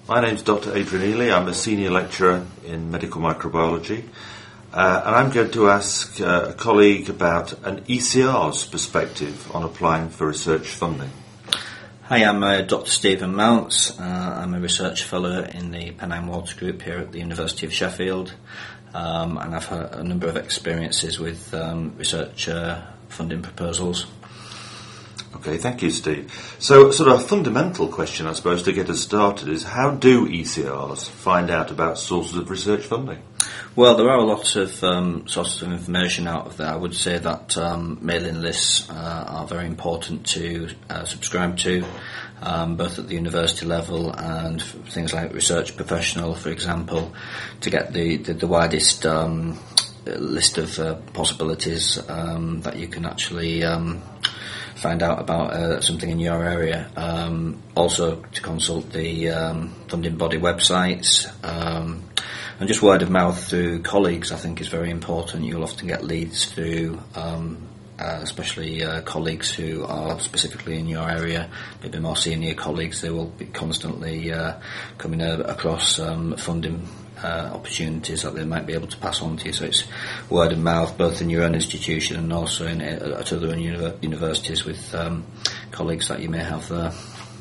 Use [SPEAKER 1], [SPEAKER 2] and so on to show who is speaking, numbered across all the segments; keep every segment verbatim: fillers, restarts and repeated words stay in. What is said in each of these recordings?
[SPEAKER 1] My name's Doctor Adrian Ely. I'm a senior lecturer in medical microbiology, uh, and I'm going to ask uh, a colleague about an E C R's perspective on applying for research funding.
[SPEAKER 2] Hi, I'm uh, Doctor Stephen Mounts. Uh, I'm a research fellow in the Pennine Water Group here at the University of Sheffield, um, and I've had a number of experiences with um, research uh, funding proposals.
[SPEAKER 1] Okay, thank you, Steve. So, sort of a fundamental question, I suppose, to get us started is how do E C Rs find out about sources of research funding?
[SPEAKER 2] Well, there are a lot of um, sources of information out there. I would say that um, mailing lists uh, are very important to uh, subscribe to, um, both at the university level and things like Research Professional, for example, to get the, the, the widest um, list of uh, possibilities um, that you can actually Um, find out about uh, something in your area. Um, also to consult the um, funding body websites, um, and just word of mouth through colleagues I think is very important. You'll often get leads through um, uh, especially uh, colleagues who are specifically in your area, maybe more senior colleagues. They will be constantly uh, coming uh, across um, funding Uh, opportunities that they might be able to pass on to you. So it's word of mouth, both in your own institution and also in, uh, at other uni- universities with um, colleagues that you may have there.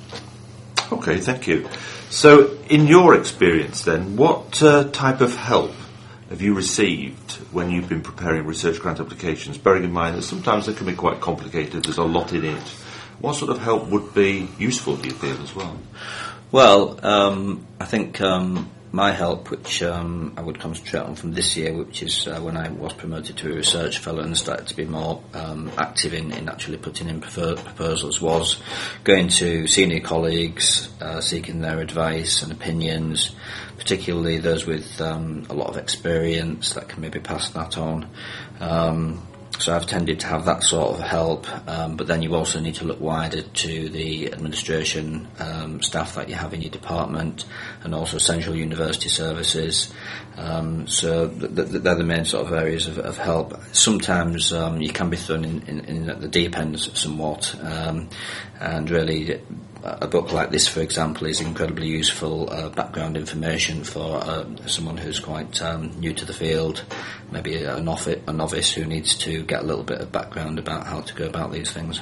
[SPEAKER 1] Okay, thank you. So, in your experience then, what uh, type of help have you received when you've been preparing research grant applications, bearing in mind that sometimes they can be quite complicated, there's a lot in it? What sort of help would be useful, do you feel, as well?
[SPEAKER 2] Well, um, I think um, my help, which um, I would concentrate on from this year, which is uh, when I was promoted to a research fellow and started to be more um, active in, in actually putting in prefer- proposals, was going to senior colleagues, uh, seeking their advice and opinions, particularly those with um, a lot of experience that can maybe pass that on. Um, So I've tended to have that sort of help, um, but then you also need to look wider to the administration um, staff that you have in your department, and also central university services. Um, so th- th- they're the main sort of areas of, of help. Sometimes um, you can be thrown in, in, in at the deep end somewhat, um, and really a book like this, for example, is incredibly useful uh, background information for uh, someone who's quite um, new to the field, maybe a novice, a novice who needs to get a little bit of background about how to go about these things.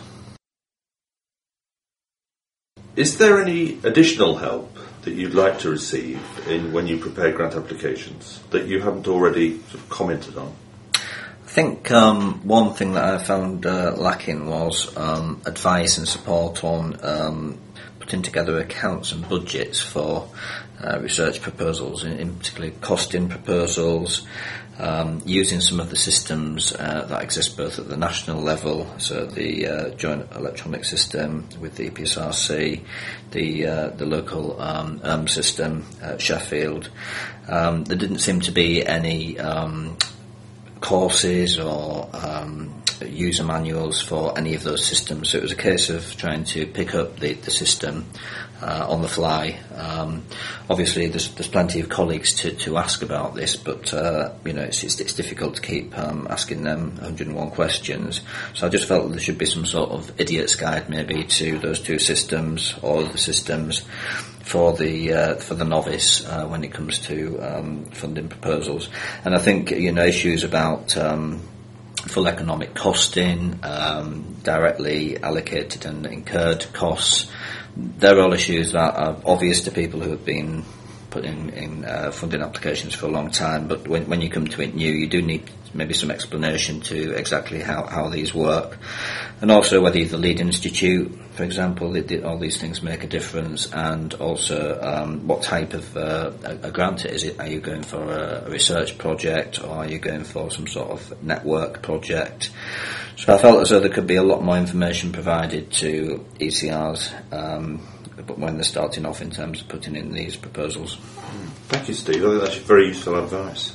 [SPEAKER 1] Is there any additional help that you'd like to receive in when you prepare grant applications that you haven't already sort of commented on?
[SPEAKER 2] I think um, one thing that I found uh, lacking was um, advice and support on um, putting together accounts and budgets for uh, research proposals, in, in particular costing proposals, um, using some of the systems uh, that exist both at the national level, so the uh, joint electronic system with the E P S R C, the uh, the local um, E R M system at Sheffield. Um, there didn't seem to be any um, courses or um, user manuals for any of those systems, so it was a case of trying to pick up the, the system uh, on the fly. Um, obviously there's, there's plenty of colleagues to, to ask about this, but uh, you know it's, it's, it's difficult to keep um, asking them one hundred and one questions, so I just felt that there should be some sort of idiot's guide maybe to those two systems or the systems for the uh, for the novice uh, when it comes to um, funding proposals. And I think you know issues about um, full economic costing, um, directly allocated and incurred costs, they're all issues that are obvious to people who have been put in, in uh, funding applications for a long time, but when, when you come to it new, you do need maybe some explanation to exactly how, how these work, and also whether you're the lead institute, for example. They, they, all these things make a difference, and also um, what type of uh, a, a grant it is. It, are you going for a, a research project, or are you going for some sort of network project? So I felt as though there could be a lot more information provided to E C Rs um, but when they're starting off in terms of putting in these proposals.
[SPEAKER 1] Thank you, Steve. I think that's very useful advice.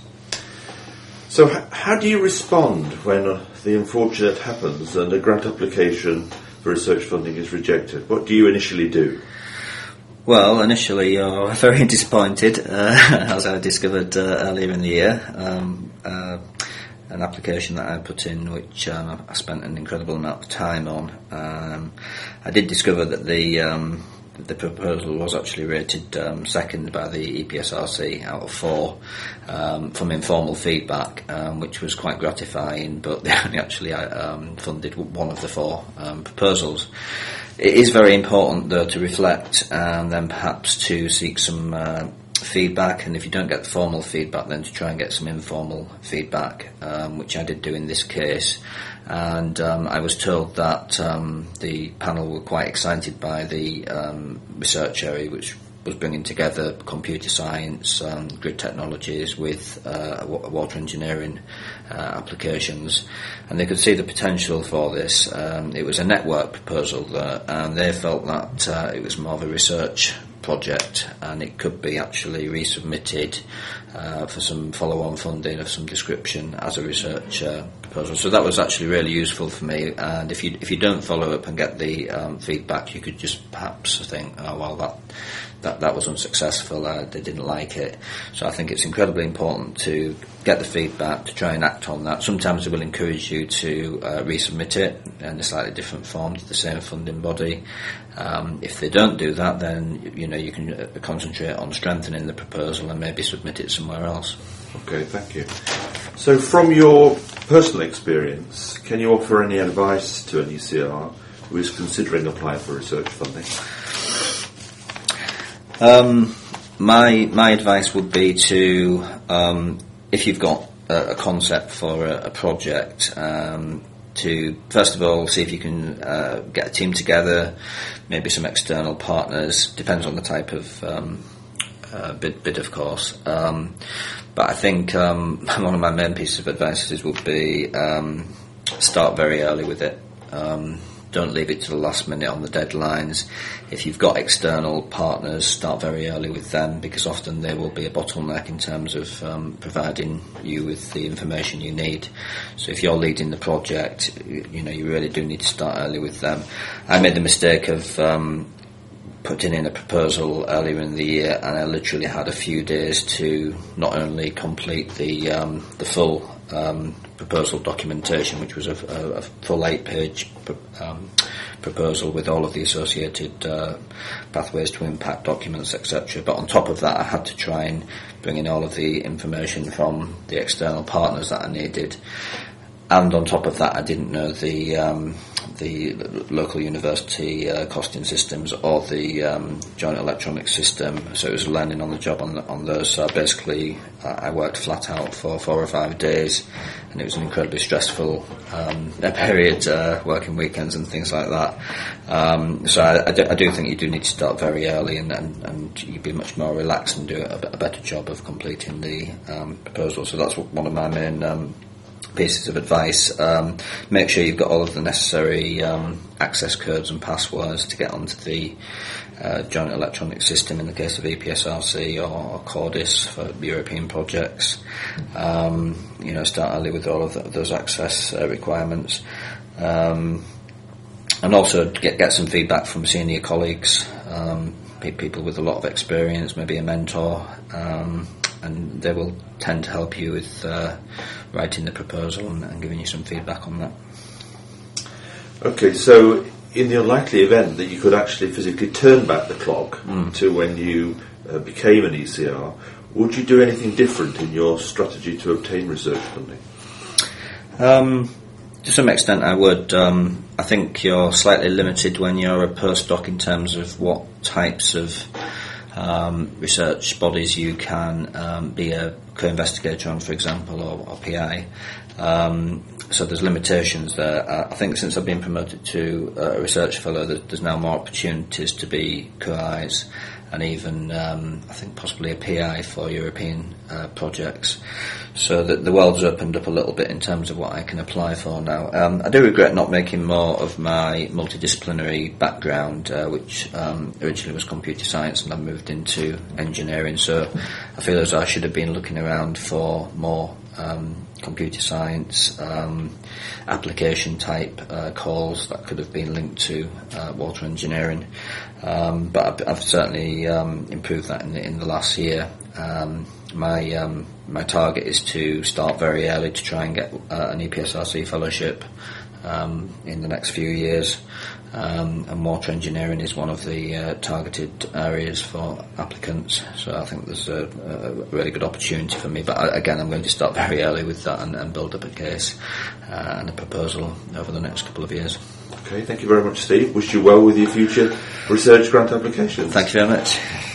[SPEAKER 1] So h- how do you respond when uh, the unfortunate happens and a grant application for research funding is rejected? What do you initially do?
[SPEAKER 2] Well, initially you're very disappointed, uh, as I discovered uh, earlier in the year. Um, uh, an application that I put in, which um, I spent an incredible amount of time on. Um, I did discover that the um, the proposal was actually rated um, second by the E P S R C out of four um, from informal feedback, um, which was quite gratifying, but they only actually um, funded one of the four um, proposals. It is very important, though, to reflect and then perhaps to seek some uh, feedback, and if you don't get the formal feedback, then to try and get some informal feedback, um, which I did do in this case. And um, I was told that um, the panel were quite excited by the um, research area, which was bringing together computer science, um, grid technologies with uh, water engineering uh, applications, and they could see the potential for this. Um, it was a network proposal there, and they felt that uh, it was more of a research project, and it could be actually resubmitted uh, for some follow-on funding of some description as a research uh, proposal. So that was actually really useful for me, and if you if you don't follow up and get the um, feedback, you could just perhaps think, oh well, that that, that was unsuccessful, uh, they didn't like it. So I think it's incredibly important to get the feedback, to try and act on that. Sometimes they will encourage you to uh, resubmit it in a slightly different form to the same funding body. Um, if they don't do that, then you know you can uh, concentrate on strengthening the proposal and maybe submit it somewhere else.
[SPEAKER 1] Okay, thank you. So from your personal experience, can you offer any advice to an E C R who is considering applying for research funding?
[SPEAKER 2] Um, my my advice would be to, um, if you've got a, a concept for a, a project, um, to first of all see if you can uh, get a team together, maybe some external partners, depends on the type of um, uh, bid, bid of course. Um, but I think um, one of my main pieces of advice would be um, start very early with it. Um, don't leave it to the last minute on the deadlines. If you've got external partners, start very early with them, because often they will be a bottleneck in terms of um, providing you with the information you need. So if you're leading the project, you, you know, you really do need to start early with them. I made the mistake of um, putting in a proposal earlier in the year, and I literally had a few days to not only complete the um, the full um, proposal documentation, which was a, a, a full eight-page um, proposal with all of the associated uh, pathways to impact documents, et cetera. But on top of that, I had to try and bring in all of the information from the external partners that I needed. And on top of that, I didn't know the um, the local university uh, costing systems or the um, joint electronic system. So it was learning on the job on, on those. So basically, uh, I worked flat out for four or five days, and it was an incredibly stressful um, period, uh, working weekends and things like that. Um, so I, I, do, I do think you do need to start very early, and, and, and you'd be much more relaxed and do a, a better job of completing the um, proposal. So that's one of my main Um, pieces of advice. Um, make sure you've got all of the necessary um, access codes and passwords to get onto the uh, joint electronic system in the case of E P S R C or, or Cordis for European projects. Um, you know, start early with all of the, those access uh, requirements. Um, and also get, get some feedback from senior colleagues, um, people with a lot of experience, maybe a mentor, um, and they will tend to help you with uh, writing the proposal and, and giving you some feedback on that.
[SPEAKER 1] Okay, so in the unlikely event that you could actually physically turn back the clock mm. to when you uh, became an E C R, would you do anything different in your strategy to obtain research funding?
[SPEAKER 2] Um, to some extent I would. Um, I think you're slightly limited when you're a postdoc in terms of what types of Um, research bodies you can um, be a co-investigator on, for example, or, or P I. Um, so there's limitations there. Uh, I think since I've been promoted to uh, a research fellow, there, there's now more opportunities to be co-Is, and even um, I think possibly a P I for European uh, projects. So that the world's opened up a little bit in terms of what I can apply for now. Um, I do regret not making more of my multidisciplinary background, uh, which um, originally was computer science, and I moved into engineering. So I feel as though I should have been looking around for more um, computer science um, application type uh, calls that could have been linked to uh, water engineering. Um, but I've, I've certainly um, improved that in the, in the last year. Um, my um, my target is to start very early to try and get uh, an E P S R C fellowship um, in the next few years. um, and water engineering is one of the uh, targeted areas for applicants. So I think there's a, a really good opportunity for me. But I, again, I'm going to start very early with that and, and build up a case uh, and a proposal over the next couple of years.
[SPEAKER 1] Okay, thank you very much, Steve. Wish you well with your future research grant applications.
[SPEAKER 2] Thank you very much.